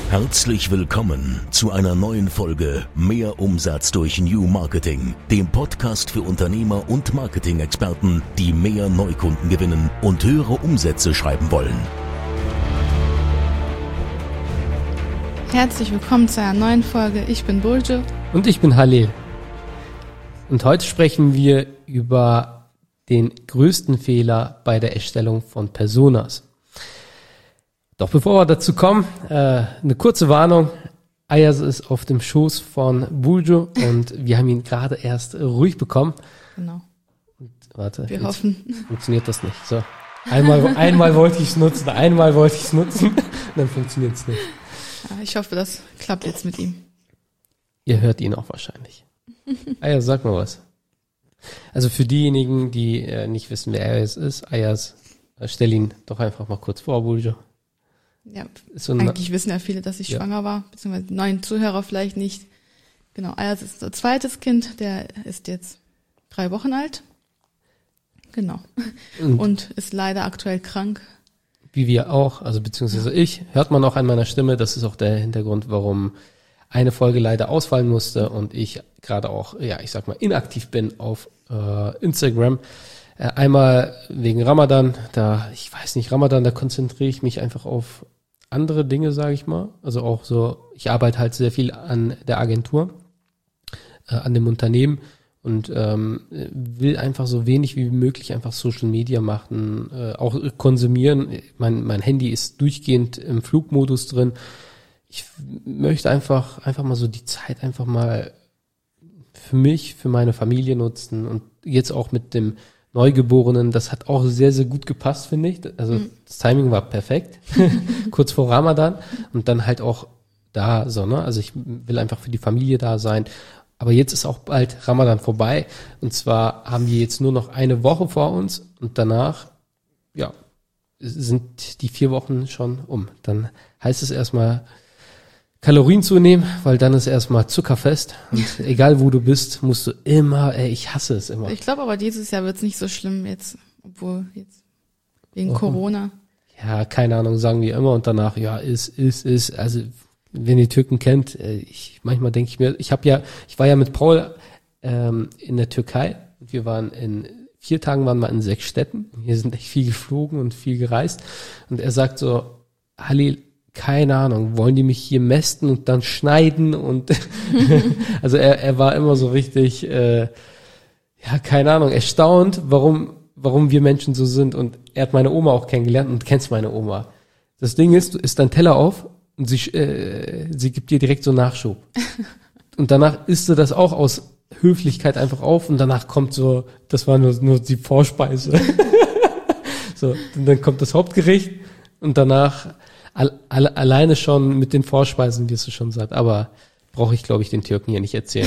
Herzlich willkommen zu einer neuen Folge Mehr Umsatz durch New Marketing, dem Podcast für Unternehmer und Marketing-Experten, die mehr Neukunden gewinnen und höhere Umsätze schreiben wollen. Herzlich willkommen zu einer neuen Folge. Ich bin Burcu. Und ich bin Halil. Und heute sprechen wir über den größten Fehler bei der Erstellung von Personas. Doch bevor wir dazu kommen, eine kurze Warnung. Ayaz ist auf dem Schoß von Burcu und wir haben ihn gerade erst ruhig bekommen. Genau. Und warte, wir hoffen. Funktioniert das nicht. So, einmal wollte ich es nutzen, dann funktioniert es nicht. Ja, ich hoffe, das klappt jetzt mit ihm. Ihr hört ihn auch wahrscheinlich. Ayaz, sag mal was. Also für diejenigen, die nicht wissen, wer Ayaz ist, Ayaz, stell ihn doch einfach mal kurz vor, Burcu. Ja, so eigentlich wissen ja viele, dass ich schwanger war, beziehungsweise die neuen Zuhörer vielleicht nicht. Genau, Ayaz ist unser zweites Kind, der ist jetzt 3 Wochen alt. Genau. Und ist leider aktuell krank. Wie wir auch, also beziehungsweise ich, hört man auch an meiner Stimme, das ist auch der Hintergrund, warum eine Folge leider ausfallen musste und ich gerade auch, ich sag mal, inaktiv bin auf Instagram. Einmal wegen Ramadan, da konzentriere ich mich einfach auf andere Dinge, sage ich mal. Also auch so, ich arbeite halt sehr viel an der Agentur, an dem Unternehmen und will einfach so wenig wie möglich einfach Social Media machen, auch konsumieren. Mein Handy ist durchgehend im Flugmodus drin. Ich möchte einfach mal so die Zeit einfach mal für mich, für meine Familie nutzen und jetzt auch mit dem Neugeborenen, das hat auch sehr, sehr gut gepasst, finde ich. Also das Timing war perfekt, kurz vor Ramadan und dann halt auch da so, ne? Also ich will einfach für die Familie da sein. Aber jetzt ist auch bald Ramadan vorbei und zwar haben wir jetzt nur noch eine Woche vor uns und danach, sind die 4 Wochen schon um. Dann heißt es erstmal Kalorien zunehmen, weil dann ist erstmal zuckerfest und egal wo du bist, musst du immer, ich hasse es immer. Ich glaube aber dieses Jahr wird es nicht so schlimm jetzt, obwohl jetzt wegen Corona. Ja, keine Ahnung, sagen wir immer und danach, ist. Also wenn ihr Türken kennt, manchmal denke ich mir, ich war ja mit Paul in der Türkei und wir waren in 4 Tagen waren wir in 6 Städten. Wir sind echt viel geflogen und viel gereist und er sagt so, Halil, keine Ahnung, wollen die mich hier mästen und dann schneiden und also er war immer so richtig, keine Ahnung, erstaunt, warum wir Menschen so sind und er hat meine Oma auch kennengelernt und du kennst meine Oma. Das Ding ist, du isst deinen Teller auf und sie gibt dir direkt so Nachschub und danach isst du das auch aus Höflichkeit einfach auf und danach kommt so, das war nur die Vorspeise. So, und dann kommt das Hauptgericht und danach alleine schon mit den Vorspeisen wirst du schon satt, aber brauche ich, glaube ich, den Türken hier nicht erzählen.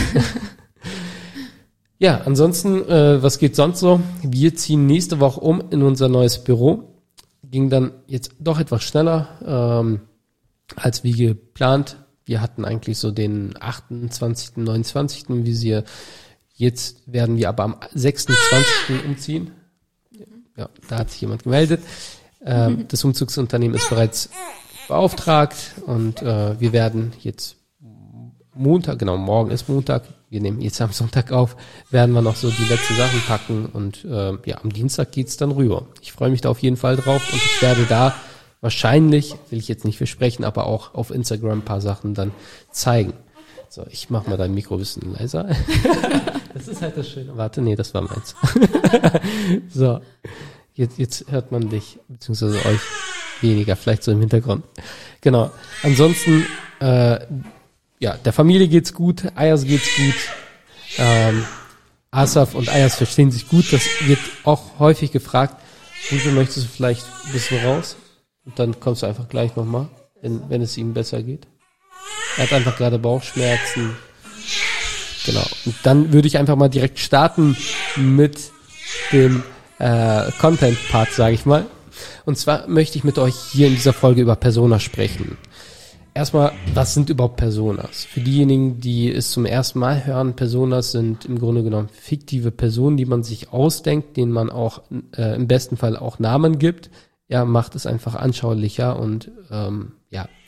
Ja, ansonsten, was geht sonst so? Wir ziehen nächste Woche um in unser neues Büro. Ging dann jetzt doch etwas schneller als wie geplant. Wir hatten eigentlich so den 28., 29. Visier. Jetzt werden wir aber am 26. umziehen. Ja, da hat sich jemand gemeldet. Das Umzugsunternehmen ist bereits beauftragt und wir werden jetzt Montag, genau, morgen ist Montag, wir nehmen jetzt am Sonntag auf, werden wir noch so die letzten Sachen packen und am Dienstag geht's dann rüber. Ich freue mich da auf jeden Fall drauf und ich werde da wahrscheinlich, will ich jetzt nicht versprechen, aber auch auf Instagram ein paar Sachen dann zeigen. So, ich mach mal dein Mikro ein bisschen leiser. Das ist halt das Schöne. Warte, nee, das war meins. So. Jetzt hört man dich, beziehungsweise euch weniger, vielleicht so im Hintergrund. Genau. Ansonsten, der Familie geht's gut, Ayaz geht's gut. Asaf und Ayaz verstehen sich gut. Das wird auch häufig gefragt. Burcu, möchtest du vielleicht ein bisschen raus? Und dann kommst du einfach gleich nochmal, wenn es ihm besser geht. Er hat einfach gerade Bauchschmerzen. Genau. Und dann würde ich einfach mal direkt starten mit dem Content-Part, sage ich mal. Und zwar möchte ich mit euch hier in dieser Folge über Personas sprechen. Erstmal, was sind überhaupt Personas? Für diejenigen, die es zum ersten Mal hören, Personas sind im Grunde genommen fiktive Personen, die man sich ausdenkt, denen man auch im besten Fall auch Namen gibt. Ja, macht es einfach anschaulicher und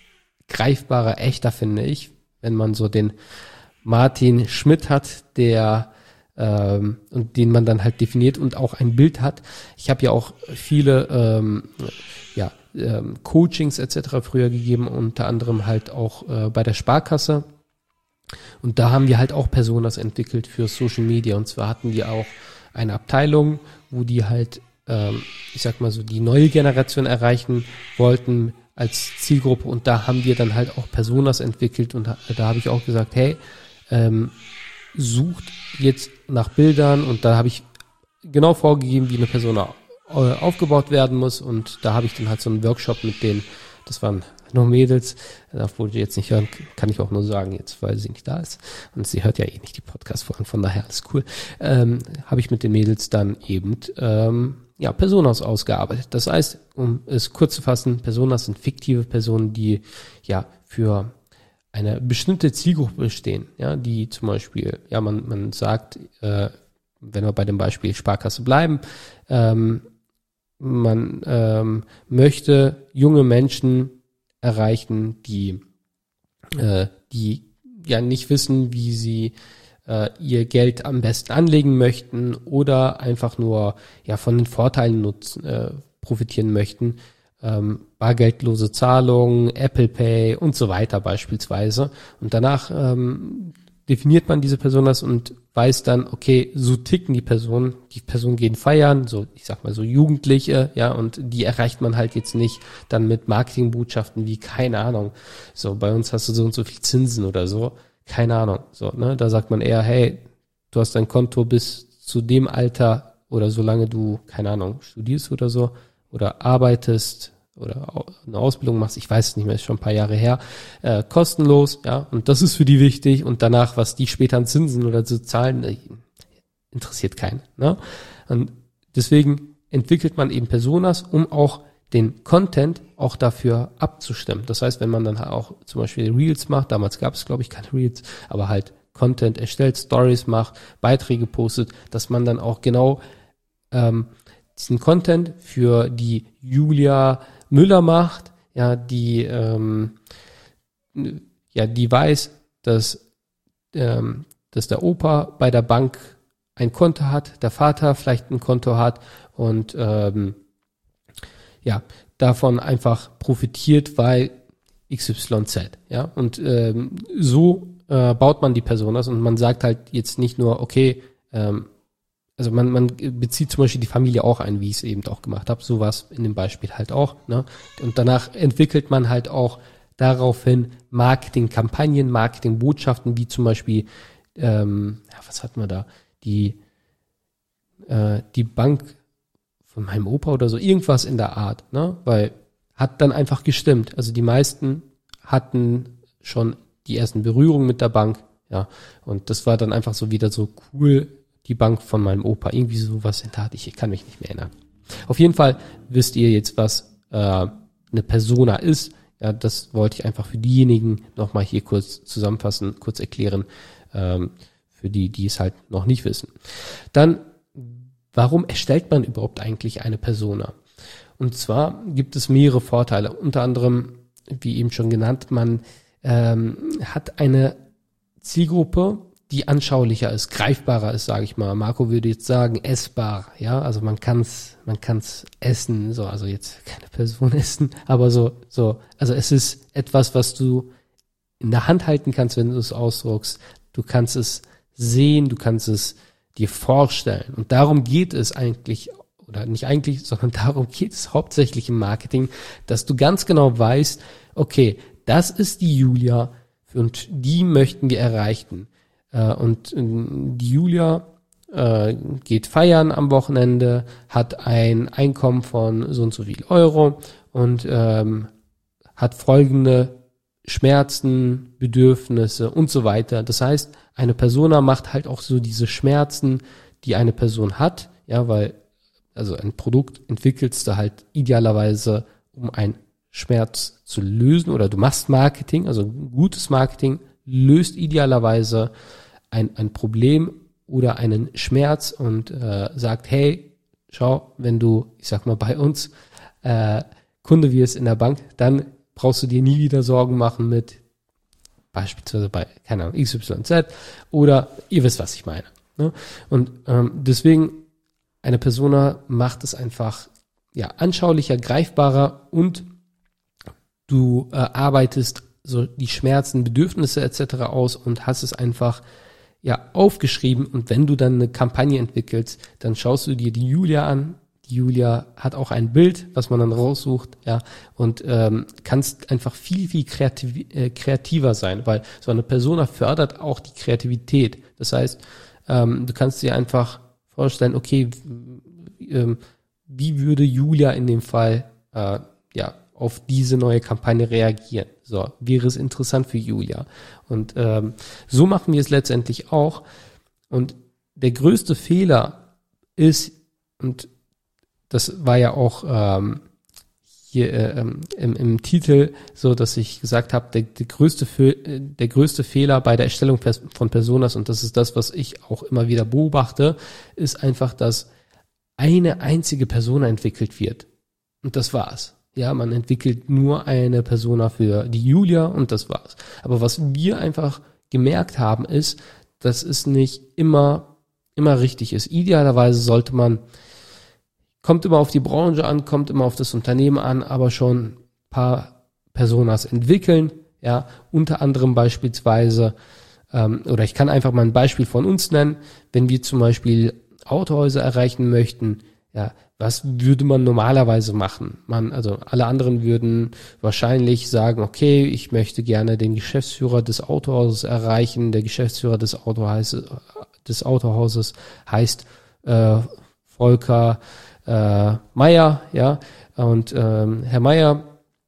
greifbarer, echter, finde ich, wenn man so den Martin Schmidt hat, der und den man dann halt definiert und auch ein Bild hat. Ich habe ja auch viele Coachings etc. früher gegeben, unter anderem halt auch bei der Sparkasse. Und da haben wir halt auch Personas entwickelt für Social Media. Und zwar hatten die auch eine Abteilung, wo die halt, ich sag mal so, die neue Generation erreichen wollten als Zielgruppe. Und da haben wir dann halt auch Personas entwickelt. Und da habe ich auch gesagt, hey, sucht jetzt nach Bildern. Und da habe ich genau vorgegeben, wie eine Persona aufgebaut werden muss. Und da habe ich dann halt so einen Workshop mit denen, das waren noch Mädels, obwohl die jetzt nicht hören, kann ich auch nur sagen jetzt, weil sie nicht da ist. Und sie hört ja eh nicht die Podcast-Folgen, von daher alles cool. Habe ich mit den Mädels dann eben Personas ausgearbeitet. Das heißt, um es kurz zu fassen, Personas sind fiktive Personen, die ja für eine bestimmte Zielgruppe stehen. Ja, die zum Beispiel, ja, man sagt, wenn wir bei dem Beispiel Sparkasse bleiben, man möchte junge Menschen erreichen, die ja nicht wissen, wie sie ihr Geld am besten anlegen möchten oder einfach nur ja von den Vorteilen profitieren möchten. Bargeldlose Zahlungen, Apple Pay und so weiter beispielsweise. Und danach definiert man diese Personas und weiß dann, okay, so ticken die Personen gehen feiern, so, ich sag mal so Jugendliche, ja, und die erreicht man halt jetzt nicht dann mit Marketingbotschaften wie, keine Ahnung, so, bei uns hast du so und so viel Zinsen oder so, keine Ahnung, so, ne, da sagt man eher, hey, du hast dein Konto bis zu dem Alter oder solange du, keine Ahnung, studierst oder so, oder arbeitest, oder eine Ausbildung machst, ich weiß es nicht mehr, ist schon ein paar Jahre her, kostenlos, ja, und das ist für die wichtig und danach, was die später an Zinsen oder so zahlen, interessiert keinen, ne? Und deswegen entwickelt man eben Personas, um auch den Content auch dafür abzustimmen. Das heißt, wenn man dann auch zum Beispiel Reels macht, damals gab es, glaube ich, keine Reels, aber halt Content erstellt, Stories macht, Beiträge postet, dass man dann auch genau diesen Content für die Julia Müller macht, ja, die weiß, dass der Opa bei der Bank ein Konto hat, der Vater vielleicht ein Konto hat und davon einfach profitiert, weil XYZ, ja, und so baut man die Personas und man sagt halt jetzt nicht nur, okay, also man bezieht zum Beispiel die Familie auch ein, wie ich es eben auch gemacht habe, sowas in dem Beispiel halt auch, ne? Und danach entwickelt man halt auch daraufhin Marketingkampagnen, Marketingbotschaften, wie zum Beispiel, was hatten wir da, die Bank von meinem Opa oder so, irgendwas in der Art, ne? Weil hat dann einfach gestimmt. Also die meisten hatten schon die ersten Berührungen mit der Bank, ja, und das war dann einfach so wieder so cool, die Bank von meinem Opa, irgendwie sowas in Tat, ich kann mich nicht mehr erinnern. Auf jeden Fall wisst ihr jetzt, was eine Persona ist. Ja, das wollte ich einfach für diejenigen nochmal hier kurz zusammenfassen, kurz erklären, für die es halt noch nicht wissen. Dann, warum erstellt man überhaupt eigentlich eine Persona? Und zwar gibt es mehrere Vorteile. Unter anderem, wie eben schon genannt, man hat eine Zielgruppe, die anschaulicher ist, greifbarer ist, sage ich mal. Marco würde jetzt sagen, essbar, ja, also man kann's essen, so, also jetzt keine Person essen, aber so, also es ist etwas, was du in der Hand halten kannst, wenn du es ausdruckst. Du kannst es sehen, du kannst es dir vorstellen. Und darum geht es eigentlich, oder nicht eigentlich, sondern darum geht es hauptsächlich im Marketing, dass du ganz genau weißt, okay, das ist die Julia und die möchten wir erreichen. Und die Julia geht feiern am Wochenende, hat ein Einkommen von so und so viel Euro und hat folgende Schmerzen, Bedürfnisse und so weiter. Das heißt, eine Persona macht halt auch so diese Schmerzen, die eine Person hat, ja, weil also ein Produkt entwickelst du halt idealerweise, um einen Schmerz zu lösen, oder du machst Marketing, also gutes Marketing löst idealerweise ein Problem oder einen Schmerz und sagt, hey, schau, wenn du, ich sag mal bei uns, Kunde wirst in der Bank, dann brauchst du dir nie wieder Sorgen machen mit beispielsweise bei, keine Ahnung, XYZ oder ihr wisst, was ich meine. Ne? Und deswegen eine Persona macht es einfach anschaulicher, greifbarer und du arbeitest so die Schmerzen, Bedürfnisse etc. aus und hast es einfach aufgeschrieben. Und wenn du dann eine Kampagne entwickelst, dann schaust du dir die Julia an. Die Julia hat auch ein Bild, was man dann raussucht, und kannst einfach viel, viel kreativer sein, weil so eine Persona fördert auch die Kreativität. Das heißt, du kannst dir einfach vorstellen, okay, wie würde Julia in dem Fall auf diese neue Kampagne reagieren? So, wäre es interessant für Julia? Und so machen wir es letztendlich auch. Und der größte Fehler ist, und das war ja auch hier im Titel so, dass ich gesagt habe, der größte Fehler bei der Erstellung von Personas, und das ist das, was ich auch immer wieder beobachte, ist einfach, dass eine einzige Persona entwickelt wird. Und das war's. Ja, man entwickelt nur eine Persona für die Julia und das war's. Aber was wir einfach gemerkt haben, ist, dass es nicht immer richtig ist. Idealerweise sollte man, kommt immer auf die Branche an, kommt immer auf das Unternehmen an, aber schon ein paar Personas entwickeln, unter anderem beispielsweise, oder ich kann einfach mal ein Beispiel von uns nennen, wenn wir zum Beispiel Autohäuser erreichen möchten, was würde man normalerweise machen? Also alle anderen würden wahrscheinlich sagen, okay, ich möchte gerne den Geschäftsführer des Autohauses erreichen. Der Geschäftsführer des Autohauses heißt Volker Meier, und Herr Meier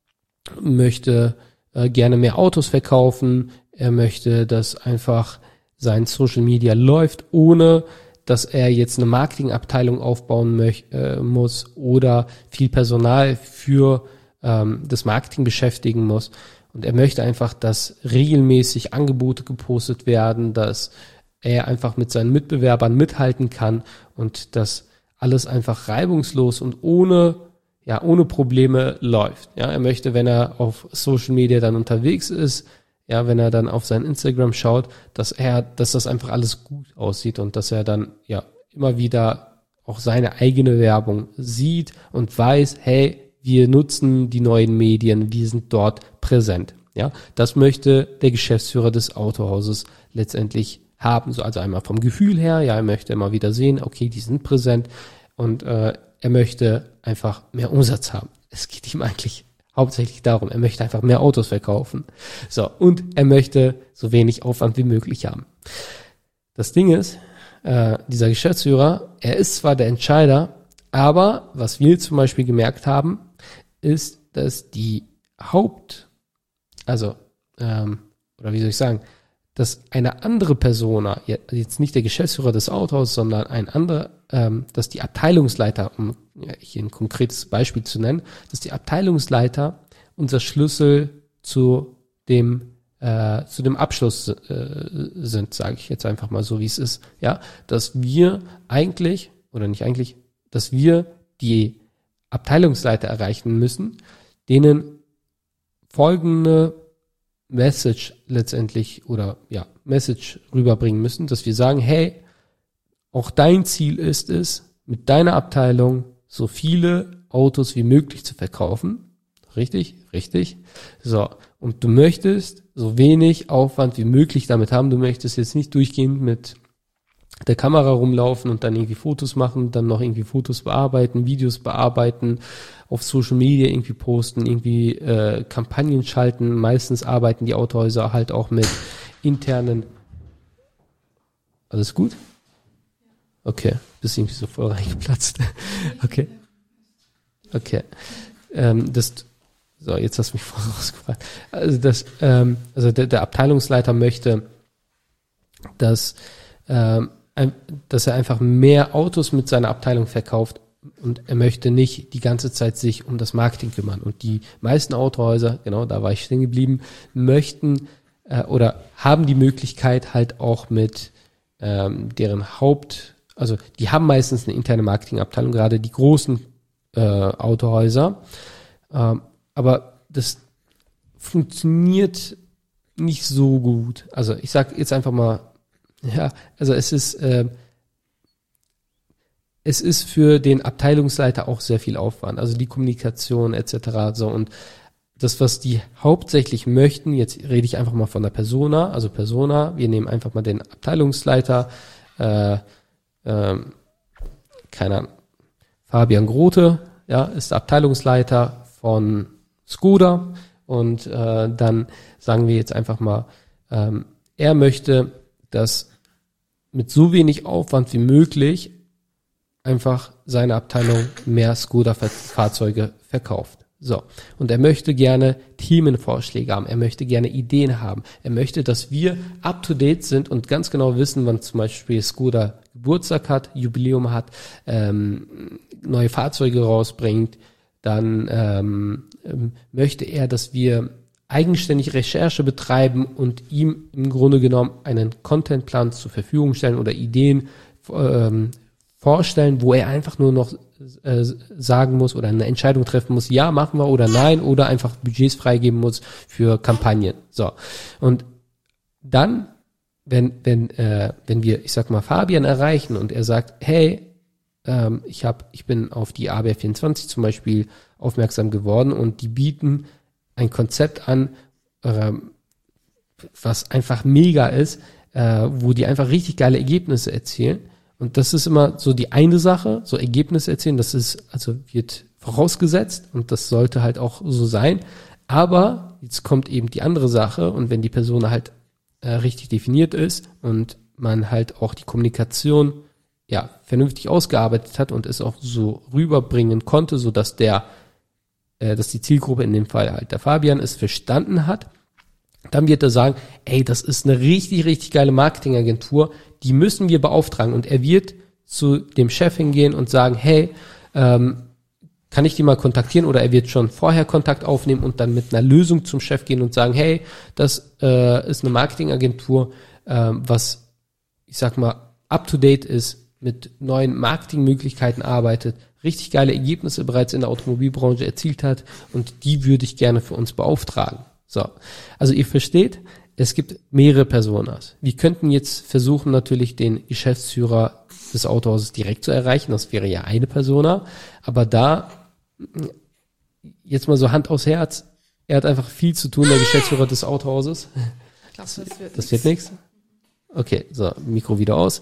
möchte gerne mehr Autos verkaufen. Er möchte, dass einfach sein Social Media läuft, ohne dass er jetzt eine Marketingabteilung aufbauen muss oder viel Personal für das Marketing beschäftigen muss. Und er möchte einfach, dass regelmäßig Angebote gepostet werden, dass er einfach mit seinen Mitbewerbern mithalten kann und dass alles einfach reibungslos und ohne Probleme läuft. Er möchte, wenn er auf Social Media dann unterwegs ist, wenn er dann auf sein Instagram schaut, dass das einfach alles gut aussieht und dass er dann immer wieder auch seine eigene Werbung sieht und weiß, hey, wir nutzen die neuen Medien, wir sind dort präsent. Das möchte der Geschäftsführer des Autohauses letztendlich haben. So, also einmal vom Gefühl her, er möchte immer wieder sehen, okay, die sind präsent und er möchte einfach mehr Umsatz haben. Es geht ihm eigentlich hauptsächlich darum, er möchte einfach mehr Autos verkaufen. So, und er möchte so wenig Aufwand wie möglich haben. Das Ding ist, dieser Geschäftsführer, er ist zwar der Entscheider, aber was wir zum Beispiel gemerkt haben, ist, dass dass eine andere Persona, jetzt nicht der Geschäftsführer des Autohauses, sondern ein anderer, dass die Abteilungsleiter, um hier ein konkretes Beispiel zu nennen, dass die Abteilungsleiter unser Schlüssel zu dem Abschluss sind, sage ich jetzt einfach mal so, wie es ist, dass wir dass wir die Abteilungsleiter erreichen müssen, denen folgende Message rüberbringen müssen, dass wir sagen, hey, auch dein Ziel ist es, mit deiner Abteilung so viele Autos wie möglich zu verkaufen. Richtig? Richtig. So. Und du möchtest so wenig Aufwand wie möglich damit haben. Du möchtest jetzt nicht durchgehend mit der Kamera rumlaufen und dann irgendwie Fotos machen, dann noch irgendwie Fotos bearbeiten, Videos bearbeiten, auf Social Media irgendwie posten, irgendwie Kampagnen schalten. Meistens arbeiten die Autohäuser halt auch mit internen. Alles gut? Okay, bist irgendwie so voll reingeplatzt. Okay. Jetzt hast du mich voll rausgefragt. Also der Abteilungsleiter möchte, dass er einfach mehr Autos mit seiner Abteilung verkauft und er möchte nicht die ganze Zeit sich um das Marketing kümmern. Und die meisten Autohäuser, genau, da war ich stehen geblieben, möchten oder haben die Möglichkeit halt auch mit deren die haben meistens eine interne Marketingabteilung, gerade die großen Autohäuser. Aber das funktioniert nicht so gut. Also ich sag jetzt einfach mal, ja, also es ist für den Abteilungsleiter auch sehr viel Aufwand, also die Kommunikation etc. So, und das, was die hauptsächlich möchten, jetzt rede ich einfach mal von der Persona, also Persona, wir nehmen einfach mal den Abteilungsleiter, keine Ahnung, Fabian Grote, ja, ist der Abteilungsleiter von Skoda, und dann sagen wir jetzt einfach mal, er möchte, dass mit so wenig Aufwand wie möglich einfach seine Abteilung mehr Skoda-Fahrzeuge verkauft. So. Und er möchte gerne Themenvorschläge haben. Er möchte gerne Ideen haben. Er möchte, dass wir up to date sind und ganz genau wissen, wann zum Beispiel Skoda Geburtstag hat, Jubiläum hat, neue Fahrzeuge rausbringt. Dann möchte er, dass wir eigenständig Recherche betreiben und ihm im Grunde genommen einen Contentplan zur Verfügung stellen oder Ideen vorstellen, wo er einfach nur noch sagen muss oder eine Entscheidung treffen muss, ja, machen wir oder nein, oder einfach Budgets freigeben muss für Kampagnen. So. Und dann, wenn wir, ich sag mal, Fabian erreichen und er sagt, hey, ich bin auf die ABR24 zum Beispiel aufmerksam geworden und die bieten ein Konzept an, was einfach mega ist, wo die einfach richtig geile Ergebnisse erzielen. Und das ist immer so die eine Sache, so Ergebnisse erzielen, das ist, also wird vorausgesetzt und das sollte halt auch so sein. Aber jetzt kommt eben die andere Sache, und wenn die Person halt richtig definiert ist und man halt auch die Kommunikation ja vernünftig ausgearbeitet hat und es auch so rüberbringen konnte, so dass dass die Zielgruppe, in dem Fall halt der Fabian, es verstanden hat, dann wird er sagen, ey, das ist eine richtig, richtig geile Marketingagentur, die müssen wir beauftragen. Und er wird zu dem Chef hingehen und sagen, hey, kann ich die mal kontaktieren? Oder er wird schon vorher Kontakt aufnehmen und dann mit einer Lösung zum Chef gehen und sagen, hey, das ist eine Marketingagentur, was, ich sag mal, up to date ist, mit neuen Marketingmöglichkeiten arbeitet, richtig geile Ergebnisse bereits in der Automobilbranche erzielt hat, und die würde ich gerne für uns beauftragen. So, also ihr versteht, es gibt mehrere Personas. Wir könnten jetzt versuchen, natürlich den Geschäftsführer des Autohauses direkt zu erreichen. Das wäre ja eine Persona. Aber da, jetzt mal so Hand aufs Herz, er hat einfach viel zu tun, der Geschäftsführer des Autohauses. Das wird nichts. Okay, so, Mikro wieder aus.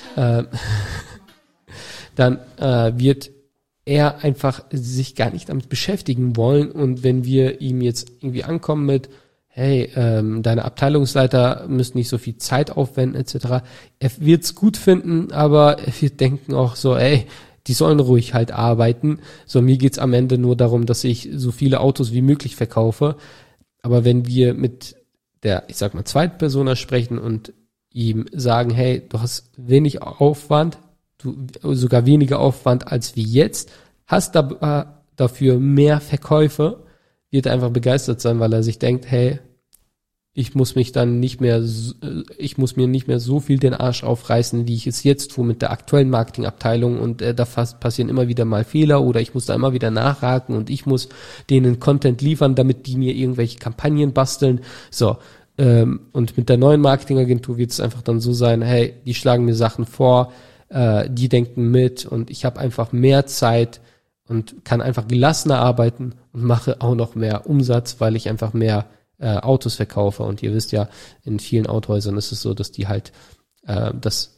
Dann wird er einfach sich gar nicht damit beschäftigen wollen, und wenn wir ihm jetzt irgendwie ankommen mit, hey, deine Abteilungsleiter müssen nicht so viel Zeit aufwenden etc., er wird's gut finden, aber er wird denken auch so, ey, die sollen ruhig halt arbeiten, so, mir geht's am Ende nur darum, dass ich so viele Autos wie möglich verkaufe. Aber wenn wir mit der, ich sag mal, zweiten Persona sprechen und ihm sagen, hey, du hast wenig Aufwand, sogar weniger Aufwand als wie jetzt, hast dafür mehr Verkäufe, wird er einfach begeistert sein, weil er sich denkt, hey, ich muss mir nicht mehr so viel den Arsch aufreißen, wie ich es jetzt tue mit der aktuellen Marketingabteilung, und da passieren immer wieder mal Fehler oder ich muss da immer wieder nachhaken und ich muss denen Content liefern, damit die mir irgendwelche Kampagnen basteln. So, und mit der neuen Marketingagentur wird es einfach dann so sein, hey, die schlagen mir Sachen vor, die denken mit, und ich habe einfach mehr Zeit und kann einfach gelassener arbeiten und mache auch noch mehr Umsatz, weil ich einfach mehr Autos verkaufe. Und ihr wisst ja, in vielen Autohäusern ist es so, dass die halt, dass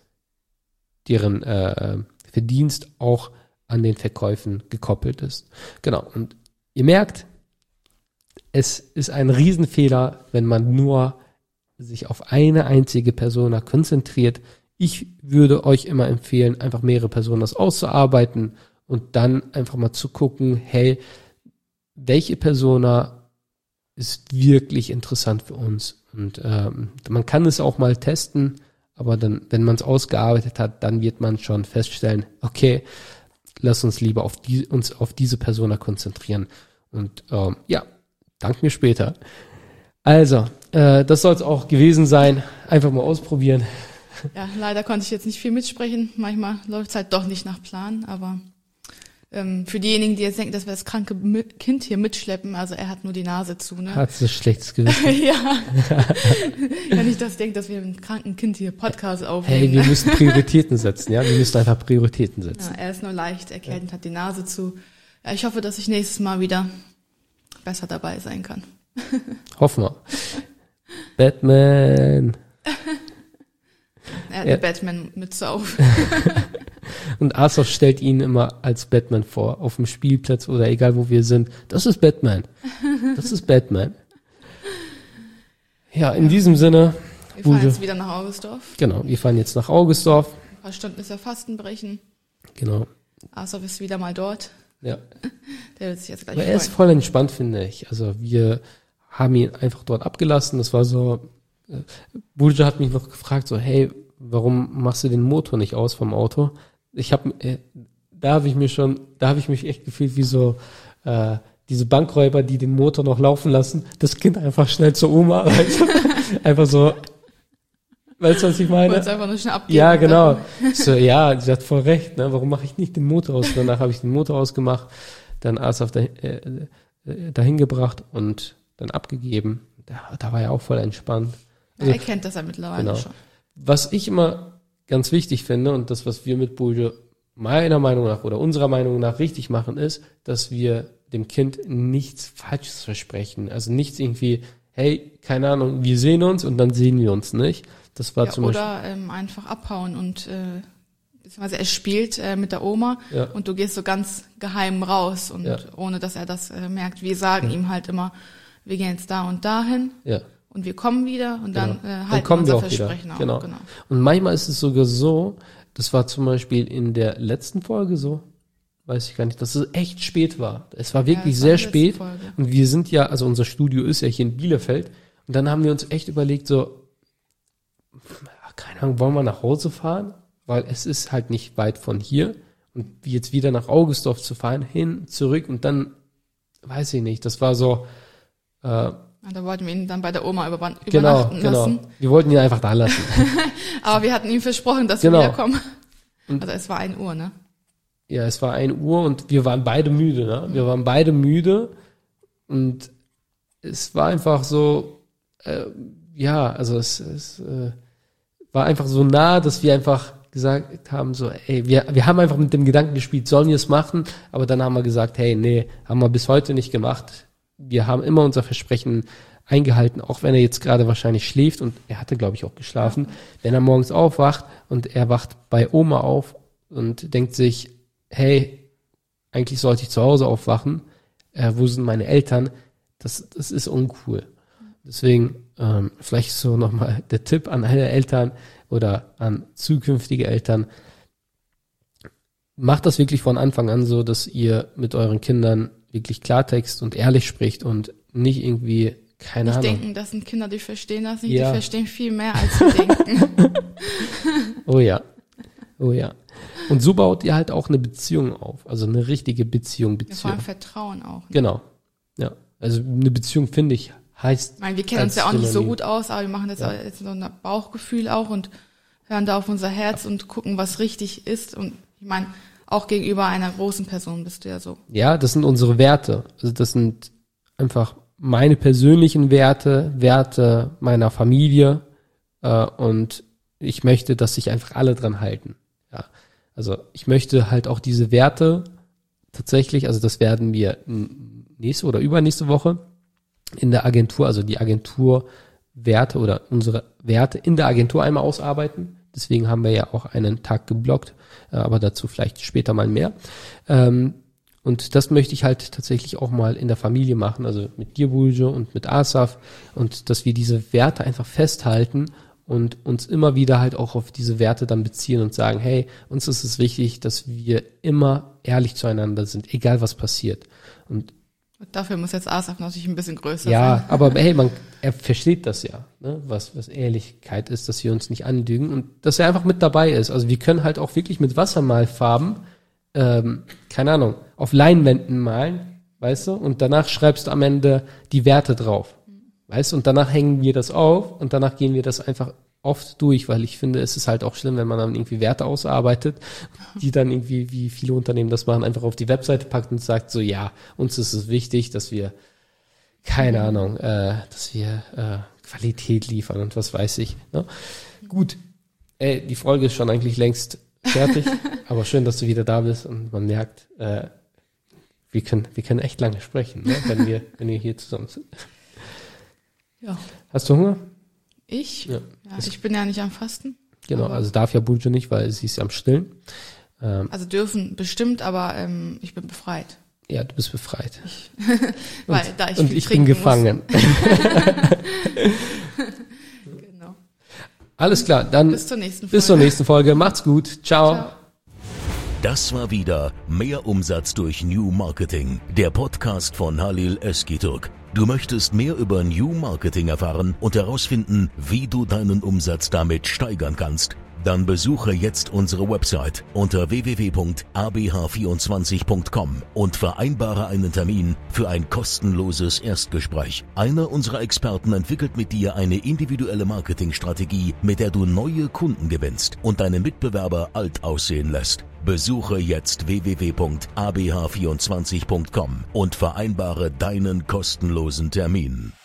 deren Verdienst auch an den Verkäufen gekoppelt ist. Genau. Und ihr merkt, es ist ein Riesenfehler, wenn man nur sich auf eine einzige Persona konzentriert. Ich würde euch immer empfehlen, einfach mehrere Personas auszuarbeiten und dann einfach mal zu gucken, hey, welche Persona ist wirklich interessant für uns? Und man kann es auch mal testen, aber dann, wenn man es ausgearbeitet hat, dann wird man schon feststellen, okay, lass uns lieber uns auf diese Persona konzentrieren. Und ja, dank mir später. Also, das soll es auch gewesen sein. Einfach mal ausprobieren. Ja, leider konnte ich jetzt nicht viel mitsprechen. Manchmal läuft es halt doch nicht nach Plan, aber Für diejenigen, die jetzt denken, dass wir das kranke Kind hier mitschleppen, also er hat nur die Nase zu, ne? Hat so schlechtes Gewissen. Ja. Ja, nicht, dass denkt, dass wir mit einem kranken Kind hier Podcast aufnehmen. Hey, wir müssen Prioritäten setzen, ja? Wir müssen einfach Prioritäten setzen. Ja, er ist nur leicht erkältet, hat die Nase zu. Ja, ich hoffe, dass ich nächstes Mal wieder besser dabei sein kann. Hoffen wir. Batman. Er hat eine Batman-Mütze auf. Und Asaf stellt ihn immer als Batman vor, auf dem Spielplatz oder egal wo wir sind. Das ist Batman. Das ist Batman. Ja, in diesem Sinne. Wir fahren jetzt wieder nach Augustdorf. Genau, wir fahren jetzt nach Augustdorf. Ein paar Stunden ist ja Fastenbrechen. Genau. Asaf ist wieder mal dort. Ja. Der wird sich jetzt gleich freuen. Er ist voll entspannt, finde ich. Also wir haben ihn einfach dort abgelassen. Das war so, Bulja hat mich noch gefragt, so, hey, warum machst du den Motor nicht aus vom Auto? Da habe ich mich echt gefühlt wie so diese Bankräuber, die den Motor noch laufen lassen, das Kind einfach schnell zur Oma, einfach so, weißt du, was ich meine? Wollt's einfach nur schnell abgeben. Ja, genau. So, ja, sie hat voll recht, ne? Warum mache ich nicht den Motor aus? Danach habe ich den Motor ausgemacht, dann Asaf dahin gebracht und dann abgegeben. Da war er auch voll entspannt. Also, er kennt das ja mittlerweile schon. Was ich immer ganz wichtig finde und das, was wir mit Bulja meiner Meinung nach oder unserer Meinung nach richtig machen, ist, dass wir dem Kind nichts Falsches versprechen. Also nichts irgendwie, hey, keine Ahnung, wir sehen uns und dann sehen wir uns nicht. Das war zum Beispiel. Oder einfach abhauen und beziehungsweise er spielt mit der Oma und du gehst so ganz geheim raus und ohne, dass er das merkt. Wir sagen ihm halt immer, wir gehen jetzt da und dahin. Ja. Und wir kommen wieder und dann halten wir unser Versprechen auch. Genau. Und manchmal ist es sogar so, das war zum Beispiel in der letzten Folge so, weiß ich gar nicht, dass es echt spät war. Es war wirklich sehr spät. Und wir sind ja, also unser Studio ist ja hier in Bielefeld. Und dann haben wir uns echt überlegt, so, keine Ahnung, wollen wir nach Hause fahren? Weil es ist halt nicht weit von hier. Und jetzt wieder nach Augustdorf zu fahren, hin, zurück und dann, weiß ich nicht, das war so, da wollten wir ihn dann bei der Oma übernachten lassen. Genau. Wir wollten ihn einfach da lassen. Aber wir hatten ihm versprochen, dass wir wiederkommen. Also es war 1 Uhr, ne? Ja, es war 1 Uhr und wir waren beide müde, ne? Wir waren beide müde und es war einfach so, also es war einfach so nah, dass wir einfach gesagt haben, so, ey, wir haben einfach mit dem Gedanken gespielt, sollen wir es machen? Aber dann haben wir gesagt, hey, nee, haben wir bis heute nicht gemacht. Wir haben immer unser Versprechen eingehalten, auch wenn er jetzt gerade wahrscheinlich schläft und er hatte, glaube ich, auch geschlafen. Wenn er morgens aufwacht und er wacht bei Oma auf und denkt sich, hey, eigentlich sollte ich zu Hause aufwachen, wo sind meine Eltern? Das ist uncool. Deswegen vielleicht so nochmal der Tipp an alle Eltern oder an zukünftige Eltern, macht das wirklich von Anfang an so, dass ihr mit euren Kindern wirklich Klartext und ehrlich spricht und nicht irgendwie, keine Ahnung. Nicht denken, das sind Kinder, die verstehen das nicht, die verstehen viel mehr, als sie denken. Oh ja. Und so baut ihr halt auch eine Beziehung auf, also eine richtige Beziehung. Ja, vor allem Vertrauen auch. Ne? Genau, ja. Also eine Beziehung, finde ich, heißt. Ich meine, wir kennen uns ja auch nicht so gut aus, aber wir machen das jetzt so ein Bauchgefühl auch und hören da auf unser Herz und gucken, was richtig ist. Und ich meine, auch gegenüber einer großen Person bist du ja so. Ja, das sind unsere Werte. Also das sind einfach meine persönlichen Werte meiner Familie und ich möchte, dass sich einfach alle dran halten. Ja, also ich möchte halt auch diese Werte tatsächlich, also das werden wir nächste oder übernächste Woche in der Agentur, also die Agenturwerte oder unsere Werte in der Agentur einmal ausarbeiten. Deswegen haben wir ja auch einen Tag geblockt, aber dazu vielleicht später mal mehr. Und das möchte ich halt tatsächlich auch mal in der Familie machen, also mit dir, Bulja, und mit Asaf, und dass wir diese Werte einfach festhalten und uns immer wieder halt auch auf diese Werte dann beziehen und sagen, hey, uns ist es wichtig, dass wir immer ehrlich zueinander sind, egal was passiert. Und dafür muss jetzt Asaf natürlich ein bisschen größer sein. Ja, aber hey, er versteht das ja, ne? Was Ehrlichkeit ist, dass wir uns nicht anlügen und dass er einfach mit dabei ist. Also wir können halt auch wirklich mit Wassermalfarben, keine Ahnung, auf Leinwänden malen, weißt du, und danach schreibst du am Ende die Werte drauf, weißt du, und danach hängen wir das auf und danach gehen wir das einfach oft durch, weil ich finde, es ist halt auch schlimm, wenn man dann irgendwie Werte ausarbeitet, die dann irgendwie, wie viele Unternehmen das machen, einfach auf die Webseite packt und sagt so, ja, uns ist es wichtig, dass wir, keine Ahnung, dass wir Qualität liefern und was weiß ich. Ne? Gut, die Folge ist schon eigentlich längst fertig, aber schön, dass du wieder da bist und man merkt, wir können echt lange sprechen, ne? wenn wir hier zusammen sind. Ja. Hast du Hunger? Ich? Ja, ich bin ja nicht am Fasten. Genau, also darf ja Bunjo nicht, weil sie ist ja am Stillen. Also dürfen bestimmt, aber ich bin befreit. Ja, du bist befreit. Weil da ich und viel ich bin gefangen. Genau. Alles klar, dann bis zur nächsten Folge. Bis zur nächsten Folge. Macht's gut. Ciao. Ciao. Das war wieder Mehr Umsatz durch New Marketing, der Podcast von Halil Özgürtürk. Du möchtest mehr über New Marketing erfahren und herausfinden, wie du deinen Umsatz damit steigern kannst? Dann besuche jetzt unsere Website unter www.abh24.com und vereinbare einen Termin für ein kostenloses Erstgespräch. Einer unserer Experten entwickelt mit dir eine individuelle Marketingstrategie, mit der du neue Kunden gewinnst und deine Mitbewerber alt aussehen lässt. Besuche jetzt www.abh24.com und vereinbare deinen kostenlosen Termin.